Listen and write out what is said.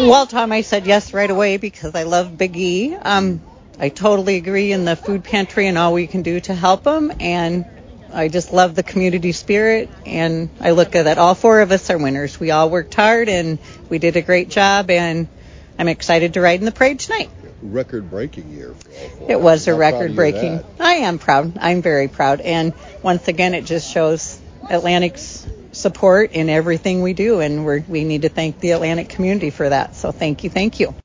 Well, Tom, I said yes right away because I love Big E. I totally agree in the food pantry and all we can do to help them. And I just love the community spirit. And I look at that. All four of us are winners. We all worked hard and we did a great job. And I'm excited to ride in the parade tonight. Record-breaking year for all four. It was a record-breaking. I am proud. I'm very proud. And once again, it just shows Atlantic's support in everything we do. And we need to thank the Atlantic community for that. So thank you.